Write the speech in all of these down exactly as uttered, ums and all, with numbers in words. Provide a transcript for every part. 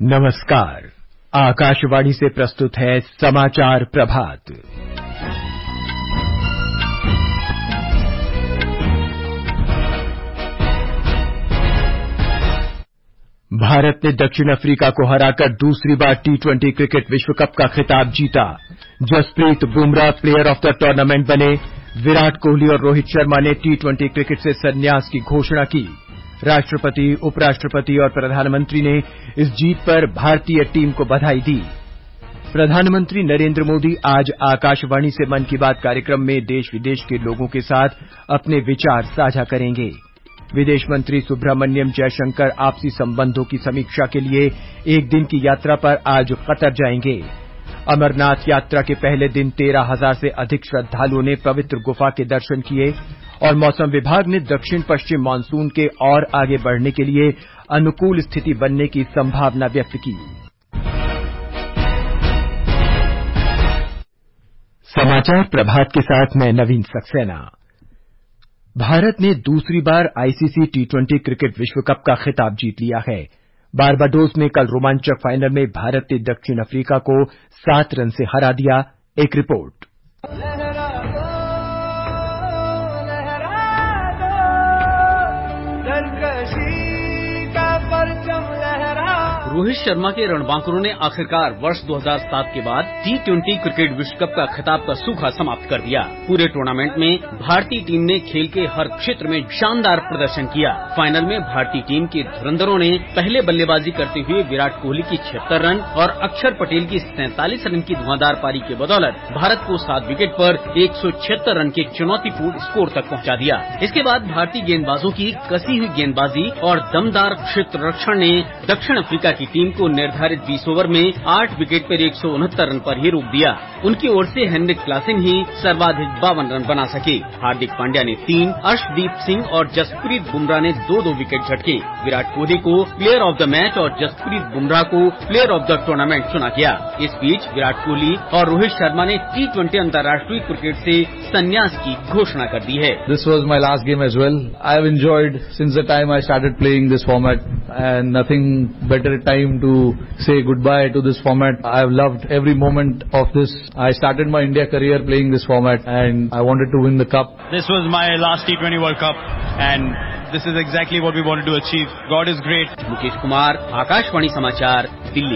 नमस्कार। आकाशवाणी से प्रस्तुत है समाचार प्रभात। भारत ने दक्षिण अफ्रीका को हराकर दूसरी बार टी ट्वेंटी क्रिकेट विश्व कप का खिताब जीता। Jasprit Bumrah player of the tournament बने। विराट कोहली और रोहित शर्मा ने टी ट्वेंटी क्रिकेट से संन्यास की घोषणा की। राष्ट्रपति, उपराष्ट्रपति और प्रधानमंत्री ने इस जीत पर भारतीय टीम को बधाई दी। प्रधानमंत्री नरेंद्र मोदी आज आकाशवाणी से मन की बात कार्यक्रम में देश विदेश के लोगों के साथ अपने विचार साझा करेंगे। विदेश मंत्री सुब्रह्मण्यम जयशंकर आपसी संबंधों की समीक्षा के लिए एक दिन की यात्रा पर आज कतर जाएंगे। अमरनाथ यात्रा के पहले दिन तेरह हजार से अधिक श्रद्धालुओं ने पवित्र गुफा के दर्शन किए और मौसम विभाग ने दक्षिण पश्चिम मानसून के और आगे बढ़ने के लिए अनुकूल स्थिति बनने की संभावना व्यक्त की। समाचार प्रभात के साथ मैं नवीन सक्सेना। भारत ने दूसरी बार आईसीसी टी ट्वेंटी क्रिकेट विश्व कप का खिताब जीत लिया है। बारबाडोस में कल रोमांचक फाइनल में भारत ने दक्षिण अफ्रीका को सात रन से हरा दिया। एक रिपोर्ट। रोहित शर्मा के रणबांकुरों ने आखिरकार वर्ष दो हज़ार सात के बाद टी ट्वेंटी क्रिकेट विश्व कप का खिताब का सूखा समाप्त कर दिया। पूरे टूर्नामेंट में भारतीय टीम ने खेल के हर क्षेत्र में शानदार प्रदर्शन किया। फाइनल में भारतीय टीम के धुरंधरों ने पहले बल्लेबाजी करते हुए विराट कोहली की छिहत्तर रन और अक्षर पटेल की सैंतालीस रन की धुआंधार पारी के बदौलत भारत को सात विकेट पर एक सौ छिहत्तर रन के चुनौतीपूर्ण स्कोर तक पहुंचा दिया। इसके बाद भारतीय गेंदबाजों की कसी हुई गेंदबाजी और दमदार क्षेत्र रक्षण ने दक्षिण अफ्रीका की टीम को निर्धारित बीस ओवर में आठ विकेट पर एक सौ उनहत्तर रन पर ही रोक दिया। उनकी ओर से हेनरिक क्लासेन ही सर्वाधिक बावन रन बना सके। हार्दिक पांड्या ने तीन, अर्शदीप सिंह और जसप्रीत बुमराह ने दो दो विकेट झटके। विराट कोहली को प्लेयर ऑफ द मैच और जसप्रीत बुमराह को प्लेयर ऑफ द टूर्नामेंट चुना गया। इस बीच विराट कोहली और रोहित शर्मा ने टी ट्वेंटी अंतर्राष्ट्रीय क्रिकेट से संन्यास की घोषणा कर दी है। This was my last game as well. I have enjoyed since the time I started playing this format and nothing better time to say goodbye to this format. I have loved every moment of this. I started my India career playing this format and I wanted to win the cup. This was my last T twenty World Cup and this is exactly what we wanted to achieve. God is great. Mukesh Kumar, Akashvani समाचार, दिल्ली।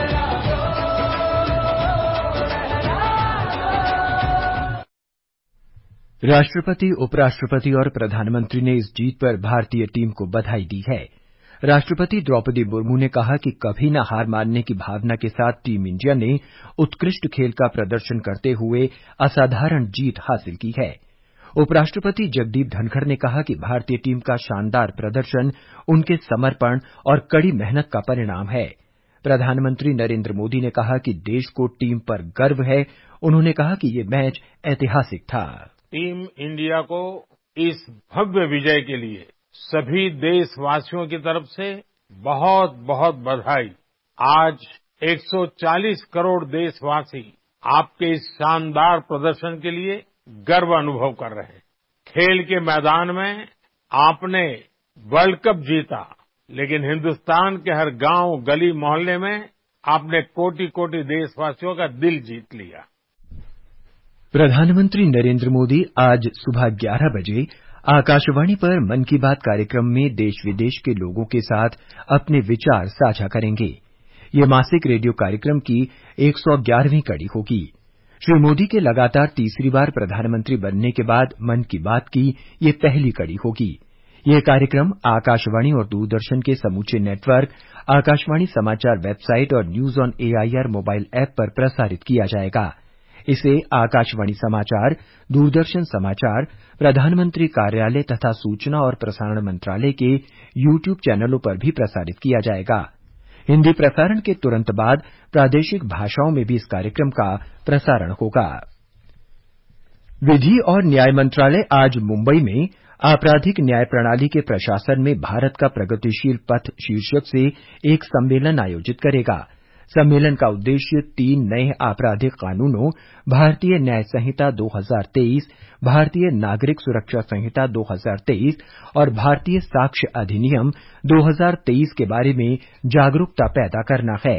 राष्ट्रपति, उपराष्ट्रपति और प्रधानमंत्री ने इस जीत पर भारतीय team को बधाई दी है। राष्ट्रपति द्रौपदी मुर्मू ने कहा कि कभी न हार मानने की भावना के साथ टीम इंडिया ने उत्कृष्ट खेल का प्रदर्शन करते हुए असाधारण जीत हासिल की है। उपराष्ट्रपति जगदीप धनखड़ ने कहा कि भारतीय टीम का शानदार प्रदर्शन उनके समर्पण और कड़ी मेहनत का परिणाम है। प्रधानमंत्री नरेंद्र मोदी ने कहा कि देश को टीम पर गर्व है। उन्होंने कहा कि ये मैच ऐतिहासिक था। टीम इंडिया को इस भव्य विजय के लिए सभी देशवासियों की तरफ से बहुत बहुत बधाई। आज एक सौ चालीस करोड़ देशवासी आपके इस शानदार प्रदर्शन के लिए गर्व अनुभव कर रहे हैं। खेल के मैदान में आपने वर्ल्ड कप जीता, लेकिन हिंदुस्तान के हर गांव, गली, मोहल्ले में आपने कोटि कोटि देशवासियों का दिल जीत लिया। प्रधानमंत्री नरेंद्र मोदी आज सुबह ग्यारह बजे आकाशवाणी पर मन की बात कार्यक्रम में देश विदेश के लोगों के साथ अपने विचार साझा करेंगे। ये मासिक रेडियो कार्यक्रम की एक सौ ग्यारहवीं कड़ी होगी। श्री मोदी के लगातार तीसरी बार प्रधानमंत्री बनने के बाद मन की बात की ये पहली कड़ी होगी। ये कार्यक्रम आकाशवाणी और दूरदर्शन के समूचे नेटवर्क, आकाशवाणी समाचार वेबसाइट और news on AIR mobile app पर प्रसारित किया जाएगा। इसे आकाशवाणी समाचार, दूरदर्शन समाचार, प्रधानमंत्री कार्यालय तथा सूचना और प्रसारण मंत्रालय के यूट्यूब चैनलों पर भी प्रसारित किया जाएगा। हिंदी प्रसारण के तुरंत बाद प्रादेशिक भाषाओं में भी इस कार्यक्रम का प्रसारण होगा। विधि और न्याय मंत्रालय आज मुंबई में आपराधिक न्याय प्रणाली के प्रशासन में भारत का प्रगतिशील पथ शीर्षक से एक सम्मेलन आयोजित करेगा। सम्मेलन का उद्देश्य तीन नए आपराधिक कानूनों भारतीय न्याय संहिता दो हजार तेईस, भारतीय नागरिक सुरक्षा संहिता दो हजार तेईस और भारतीय साक्ष्य अधिनियम दो हजार तेईस के बारे में जागरूकता पैदा करना है।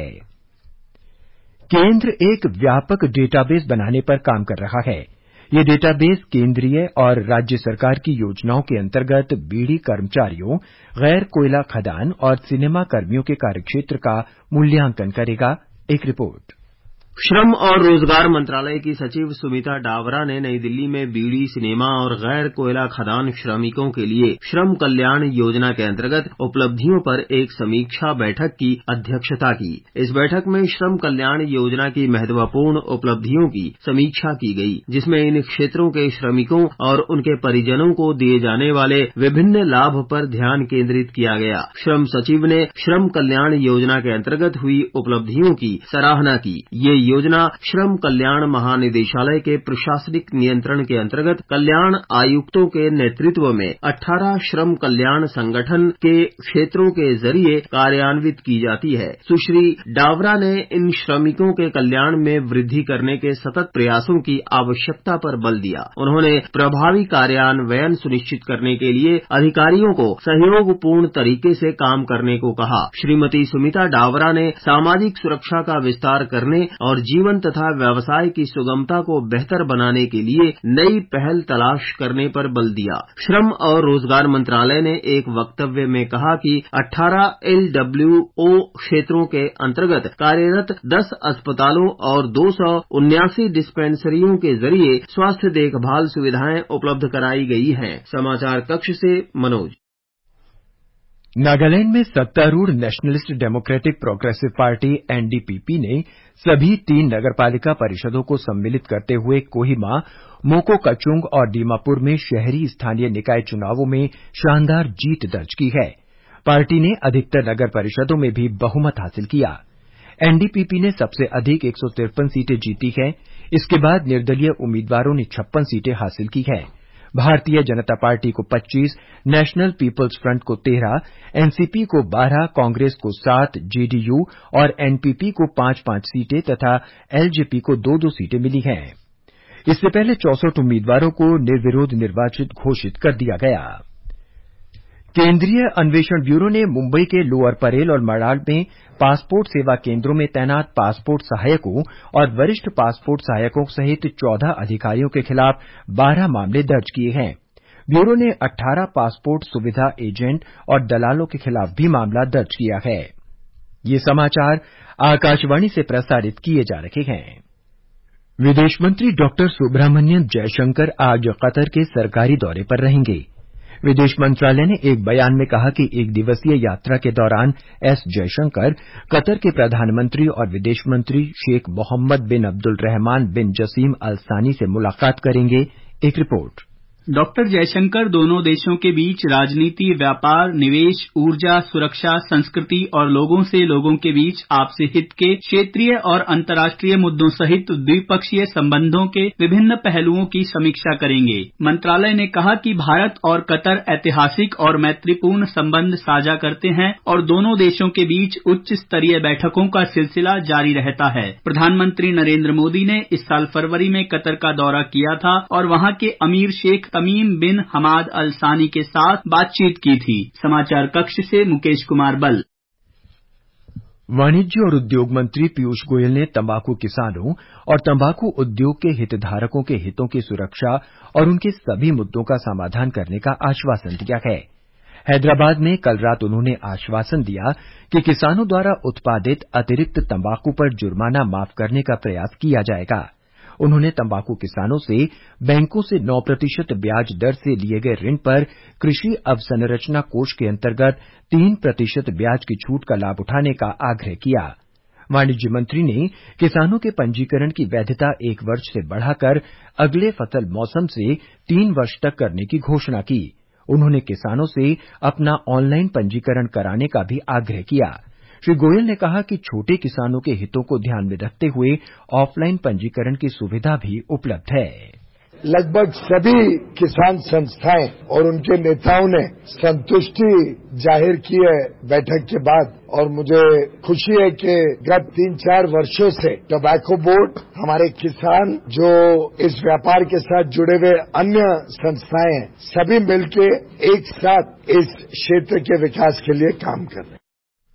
केंद्र एक व्यापक डेटाबेस बनाने पर काम कर रहा है। ये डेटाबेस केंद्रीय और राज्य सरकार की योजनाओं के अंतर्गत बीडी कर्मचारियों, गैर कोयला खदान और सिनेमा कर्मियों के कार्यक्षेत्र का मूल्यांकन करेगा। एक रिपोर्ट। श्रम और रोजगार मंत्रालय की सचिव सुमिता डावरा ने नई दिल्ली में बीड़ी, सिनेमा और गैर कोयला खदान श्रमिकों के लिए श्रम कल्याण योजना के अंतर्गत उपलब्धियों पर एक समीक्षा बैठक की अध्यक्षता की। इस बैठक में श्रम कल्याण योजना की महत्वपूर्ण उपलब्धियों की समीक्षा की गई, जिसमें इन क्षेत्रों के श्रमिकों और उनके परिजनों को दिए जाने वाले विभिन्न लाभ पर ध्यान केंद्रित किया गया। श्रम सचिव ने श्रम कल्याण योजना के अंतर्गत हुई उपलब्धियों की सराहना की। ये योजना श्रम कल्याण महानिदेशालय के प्रशासनिक नियंत्रण के अंतर्गत कल्याण आयुक्तों के नेतृत्व में अठारह श्रम कल्याण संगठन के क्षेत्रों के जरिए कार्यान्वित की जाती है। सुश्री डावरा ने इन श्रमिकों के कल्याण में वृद्धि करने के सतत प्रयासों की आवश्यकता पर बल दिया। उन्होंने प्रभावी कार्यान्वयन सुनिश्चित करने के लिए अधिकारियों को सहयोगपूर्ण तरीके से काम करने को कहा। श्रीमती सुमिता डावरा ने सामाजिक सुरक्षा का विस्तार करने और जीवन तथा व्यवसाय की सुगमता को बेहतर बनाने के लिए नई पहल तलाश करने पर बल दिया। श्रम और रोजगार मंत्रालय ने एक वक्तव्य में कहा कि अठारह एल डब्ल्यू ओ क्षेत्रों के अंतर्गत कार्यरत दस अस्पतालों और दो सौ उन्यासी डिस्पेंसरियों के जरिए स्वास्थ्य देखभाल सुविधाएं उपलब्ध कराई गई हैं। समाचार कक्ष से मनोज। नागालैंड में सत्तारूढ़ nationalist democratic progressive party NDPP ने सभी तीन नगरपालिका परिषदों को सम्मिलित करते हुए कोहिमा, मोकोकचुंग और दीमापुर में शहरी स्थानीय निकाय चुनावों में शानदार जीत दर्ज की है। पार्टी ने अधिकतर नगर परिषदों में भी बहुमत हासिल किया। एनडीपीपी ने सबसे अधिक एक सौ तिरपन सीटें जीती हैं। इसके बाद निर्दलीय उम्मीदवारों ने छप्पन सीटें हासिल की हैं। भारतीय जनता पार्टी को पच्चीस, नेशनल पीपल्स फ्रंट को तेरह, एनसीपी को बारह, कांग्रेस को सात, जेडीयू और एनपीपी को पांच पांच सीटें तथा एलजेपी को दो दो सीटें मिली हैं। इससे पहले चौसठ उम्मीदवारों को निर्विरोध निर्वाचित घोषित कर दिया गया। केंद्रीय अन्वेषण ब्यूरो ने मुंबई के लोअर परेल और मडाल में पासपोर्ट सेवा केंद्रों में तैनात पासपोर्ट सहायकों और वरिष्ठ पासपोर्ट सहायकों सहित चौदह अधिकारियों के खिलाफ बारह मामले दर्ज किए हैं। ब्यूरो ने अठारह पासपोर्ट सुविधा एजेंट और दलालों के खिलाफ भी मामला दर्ज किया है। ये समाचार आकाशवाणी से प्रसारित किए जा रहे हैं। विदेश मंत्री डॉक्टर सुब्रह्मण्यम जयशंकर आज कतर के सरकारी दौरे पर रहेंगे। विदेश मंत्रालय ने एक बयान में कहा कि एक दिवसीय यात्रा के दौरान एस जयशंकर कतर के प्रधानमंत्री और विदेश मंत्री शेख मोहम्मद बिन अब्दुल रहमान बिन जसीम अल सानी से मुलाकात करेंगे। एक रिपोर्ट। डॉक्टर जयशंकर दोनों देशों के बीच राजनीति, व्यापार, निवेश, ऊर्जा, सुरक्षा, संस्कृति और लोगों से लोगों के बीच आपसी हित के क्षेत्रीय और अंतर्राष्ट्रीय मुद्दों सहित द्विपक्षीय संबंधों के विभिन्न पहलुओं की समीक्षा करेंगे। मंत्रालय ने कहा कि भारत और कतर ऐतिहासिक और मैत्रीपूर्ण संबंध साझा करते हैं और दोनों देशों के बीच उच्च स्तरीय बैठकों का सिलसिला जारी रहता है। प्रधानमंत्री नरेंद्र मोदी ने इस साल फरवरी में कतर का दौरा किया था और वहां के अमीर शेख तमीम बिन हमाद अल सानी के साथ बातचीत की थी। समाचार कक्ष से मुकेश कुमार बल। वाणिज्य और उद्योग मंत्री पीयूष गोयल ने तंबाकू किसानों और तंबाकू उद्योग के हितधारकों के हितों की सुरक्षा और उनके सभी मुद्दों का समाधान करने का आश्वासन दिया है। हैदराबाद में कल रात उन्होंने आश्वासन दिया कि किसानों द्वारा उत्पादित अतिरिक्त तंबाकू पर जुर्माना माफ करने का प्रयास किया जाएगा। उन्होंने तंबाकू किसानों से बैंकों से नौ प्रतिशत ब्याज दर से लिए गए ऋण पर कृषि अवसंरचना कोष के अंतर्गत तीन प्रतिशत ब्याज की छूट का लाभ उठाने का आग्रह किया। वाणिज्य मंत्री ने किसानों के पंजीकरण की वैधता एक वर्ष से बढ़ाकर अगले फसल मौसम से तीन वर्ष तक करने की घोषणा की। उन्होंने किसानों से अपना ऑनलाइन पंजीकरण कराने का भी आग्रह किया। श्री गोयल ने कहा कि छोटे किसानों के हितों को ध्यान में रखते हुए ऑफलाइन पंजीकरण की सुविधा भी उपलब्ध है। लगभग सभी किसान संस्थाएं और उनके नेताओं ने संतुष्टि जाहिर की है बैठक के बाद और मुझे खुशी है कि गत तीन चार वर्षों से टोबैको बोर्ड, हमारे किसान, जो इस व्यापार के साथ जुड़े हुए अन्य संस्थाएं हैं, सभी मिलके एक साथ इस क्षेत्र के विकास के लिए काम कर रहे हैं।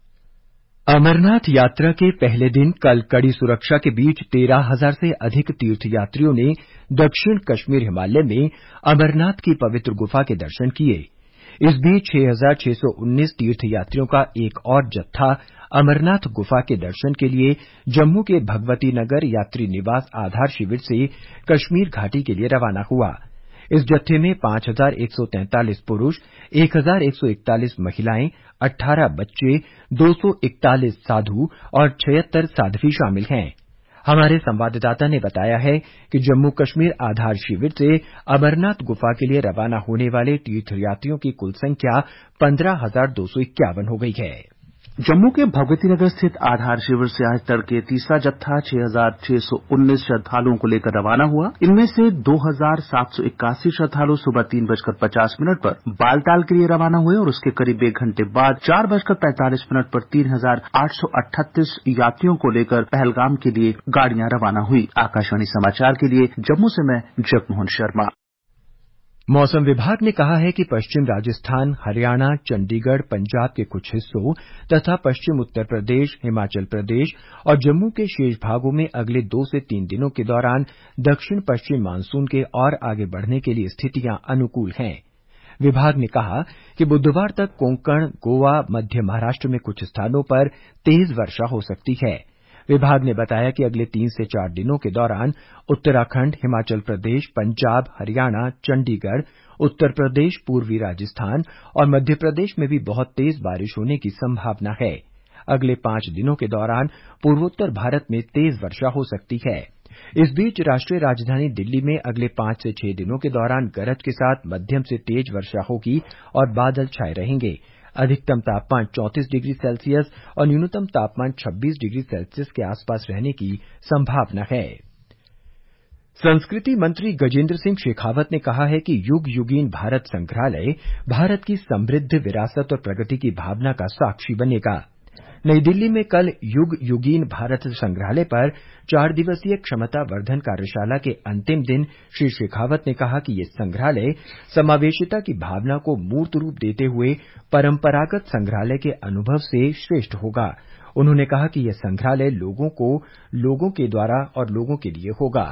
अमरनाथ यात्रा के पहले दिन कल कड़ी सुरक्षा के बीच तेरह हजार से अधिक तीर्थयात्रियों ने दक्षिण कश्मीर हिमालय में अमरनाथ की पवित्र गुफा के दर्शन किए। इस बीच छह हजार छह सौ उन्नीस तीर्थयात्रियों का एक और जत्था अमरनाथ गुफा के दर्शन के लिए जम्मू के भगवती नगर यात्री निवास आधार शिविर से कश्मीर घाटी के लिए रवाना हुआ। इस जत्थे में पांच हजार एक सौ तैंतालीस पुरुष, एक हजार एक सौ इकतालीस महिलाएं, अठारह बच्चे, दो सौ इकतालीस साधु और छिहत्तर साध्वी शामिल हैं। हमारे संवाददाता ने बताया है कि जम्मू कश्मीर आधार शिविर से अमरनाथ गुफा के लिए रवाना होने वाले तीर्थयात्रियों की कुल संख्या पंद्रह हजार दो सौ इक्यावन हो गई है। जम्मू के भगवती नगर स्थित आधार शिविर से आज तड़के तीसरा जत्था छह हजार छह सौ उन्नीस श्रद्धालुओं को लेकर रवाना हुआ। इनमें से दो हजार सात सौ इक्यासी श्रद्धालु सुबह तीन बजकर पचास मिनट पर बालटाल के लिए रवाना हुए और उसके करीब एक घंटे बाद चार बजकर पैंतालीस मिनट पर तीन हजार आठ सौ अट्ठतीस यात्रियों को लेकर पहलगाम के लिए गाड़ियां रवाना हुई। आकाशवाणी समाचार के लिए जम्मू से मैं जगमोहन शर्मा। मौसम विभाग ने कहा है कि पश्चिम राजस्थान, हरियाणा, चंडीगढ़, पंजाब के कुछ हिस्सों तथा पश्चिम उत्तर प्रदेश, हिमाचल प्रदेश और जम्मू के शेष भागों में अगले दो से तीन दिनों के दौरान दक्षिण पश्चिम मानसून के और आगे बढ़ने के लिए स्थितियां अनुकूल हैं। विभाग ने कहा कि बुधवार तक कोंकण, गोवा, मध्य महाराष्ट्र में कुछ स्थानों पर तेज वर्षा हो सकती है। विभाग ने बताया कि अगले तीन से चार दिनों के दौरान उत्तराखंड, हिमाचल प्रदेश, पंजाब, हरियाणा, चंडीगढ़, उत्तर प्रदेश, पूर्वी राजस्थान और मध्य प्रदेश में भी बहुत तेज बारिश होने की संभावना है। अगले पांच दिनों के दौरान पूर्वोत्तर भारत में तेज वर्षा हो सकती है। इस बीच राष्ट्रीय राजधानी दिल्ली में अगले पांच से छह दिनों के दौरान गरज के साथ मध्यम से तेज वर्षा होगी और बादल छाए रहेंगे। अधिकतम तापमान चौंतीस डिग्री सेल्सियस और न्यूनतम तापमान छब्बीस डिग्री सेल्सियस के आसपास रहने की संभावना है। संस्कृति मंत्री गजेंद्र सिंह शेखावत ने कहा है कि युग युगीन भारत संग्रहालय भारत की समृद्ध विरासत और प्रगति की भावना का साक्षी बनेगा। नई दिल्ली में कल युग युगीन भारत संग्रहालय पर चार दिवसीय क्षमता वर्धन कार्यशाला के अंतिम दिन श्री शेखावत ने कहा कि ये संग्रहालय समावेशिता की भावना को मूर्त रूप देते हुए परंपरागत संग्रहालय के अनुभव से श्रेष्ठ होगा। उन्होंने कहा कि यह संग्रहालय लोगों को लोगों के द्वारा और लोगों के लिए होगा।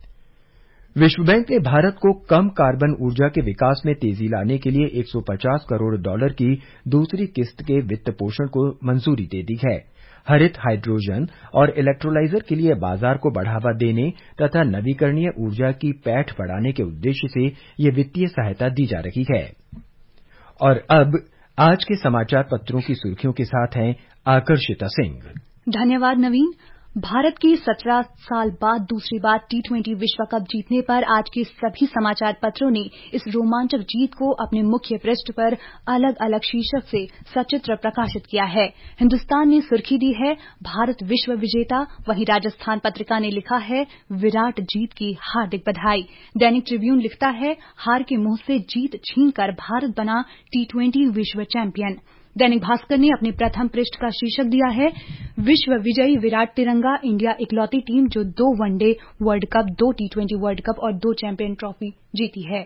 विश्व बैंक ने भारत को कम कार्बन ऊर्जा के विकास में तेजी लाने के लिए एक सौ पचास करोड़ डॉलर की दूसरी किस्त के वित्त पोषण को मंजूरी दे दी है। हरित हाइड्रोजन और इलेक्ट्रोलाइजर के लिए बाजार को बढ़ावा देने तथा नवीकरणीय ऊर्जा की पैठ बढ़ाने के उद्देश्य से ये वित्तीय सहायता दी जा रही है। और अब आज के समाचार पत्रों की सुर्खियों के साथ हैं आकर्षिता सिंह। धन्यवाद नवीन। भारत की सत्रह साल बाद दूसरी बार टी ट्वेंटी विश्व कप जीतने पर आज के सभी समाचार पत्रों ने इस रोमांचक जीत को अपने मुख्य पृष्ठ पर अलग अलग शीर्षक से सचित्र प्रकाशित किया है। हिन्दुस्तान ने सुर्खी दी है भारत विश्व विजेता, वहीं राजस्थान पत्रिका ने लिखा है विराट जीत की हार्दिक बधाई। दैनिक ट्रिब्यून लिखता है हार के मुंह से जीत छीनकर भारत बना टी ट्वेंटी विश्व चैंपियन। दैनिक भास्कर ने अपने प्रथम पृष्ठ का शीर्षक दिया है विश्व विजयी विराट तिरंगा, इंडिया इकलौती टीम जो दो वनडे वर्ल्ड कप, दो टी ट्वेंटी वर्ल्ड कप और दो चैंपियन ट्रॉफी जीती है।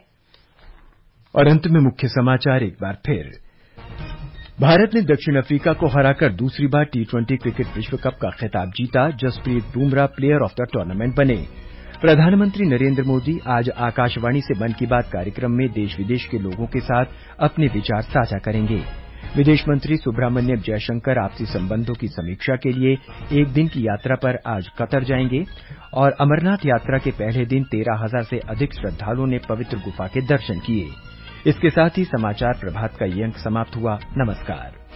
और अंत में मुख्य समाचार एक बार फिर। भारत ने दक्षिण अफ्रीका को हराकर दूसरी बार टी ट्वेंटी क्रिकेट विश्व कप का खिताब जीता। Jasprit Bumrah player of the tournament बने। प्रधानमंत्री नरेंद्र मोदी आज आकाशवाणी से मन की बात कार्यक्रम में देश विदेश के लोगों के साथ अपने विचार साझा करेंगे। विदेश मंत्री सुब्रह्मण्यम जयशंकर आपसी संबंधों की समीक्षा के लिए एक दिन की यात्रा पर आज कतर जाएंगे। और अमरनाथ यात्रा के पहले दिन तेरह हजार से अधिक श्रद्धालुओं ने पवित्र गुफा के दर्शन किए। इसके साथ ही समाचार प्रभात का ये अंक समाप्त हुआ। नमस्कार।